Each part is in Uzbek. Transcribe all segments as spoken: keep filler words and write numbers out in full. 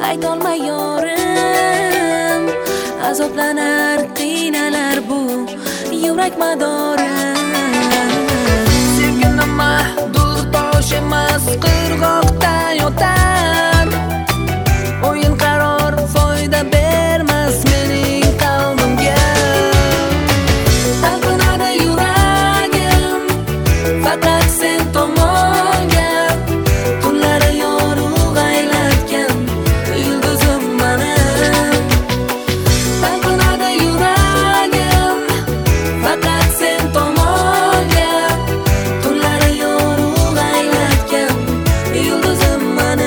aytolmay yorim, azoblanar qiynalar bu yurak madorim. Sevgini mahdud tosh emas, qirg'oqda yotar. O'yin qaror foyda bermas mening qalbimga. Talpinadi yuragim faqat sen tomonga. Tunlari yorug' aylatgan yulduzim mening. Talpinadi yuragim faqat sen tomonga. Tunlari yorug' aylatgan yulduzim mening.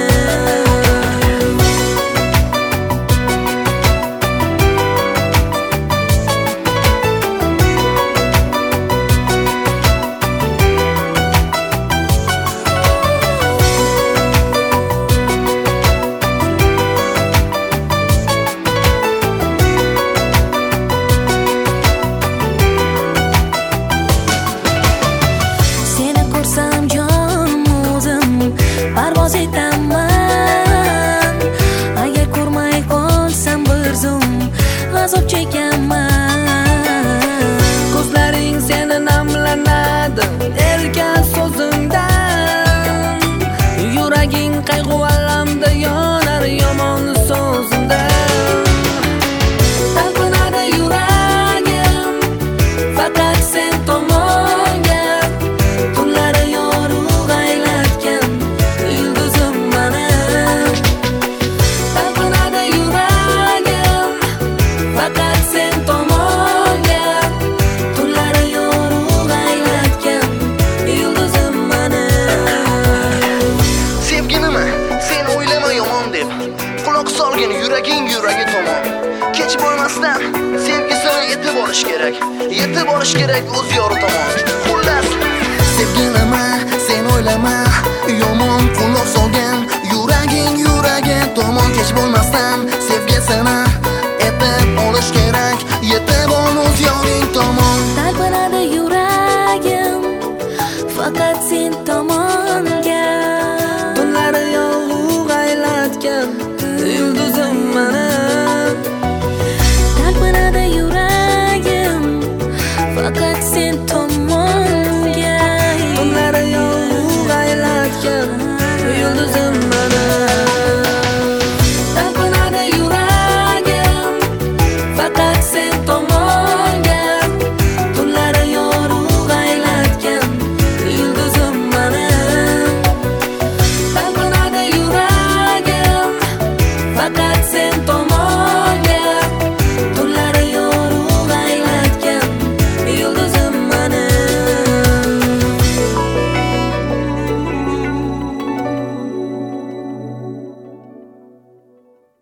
Seni ko'rsam jonim o'zim parvoz etaman. Agar ko'rmay qolsam bir zum azob chekaman. Ko'zlaring seni namlanadi erkan so'zingdan. Yuraging qayg'u alamda yonar yomon so'zingdan. Talpinadi yuragim faqat sen tomonga. Tunlari yorug' aylatgan yulduzim mening. Talpinadi yuragim faqat sen tomonga. Tunlari yorug' aylatgan yulduzim mening. Sevginimi sen o'ylama yomon deb quloq solgin yuraging yuragi tomon. Kech bo'lmasdan sevgisini yetib olish kerak, yetib olish kerak o'z yori tomon. Xullas sevginimi sen o'ylama yomon, quloq solgin yuraging yuragi tomon. Kech bo'lmasdan